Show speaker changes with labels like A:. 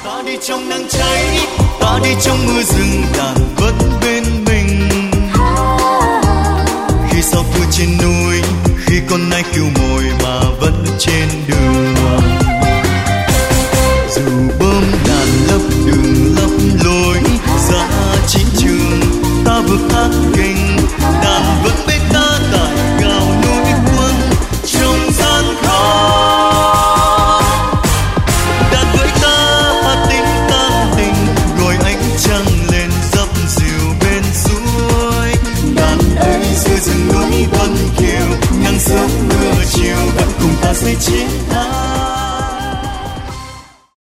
A: Ta đi trong nắng cháy, ta đi trong mưa rừng, đàn vẫn bên mình. Khi sao thu trên núi, khi con nai kêu mồi mà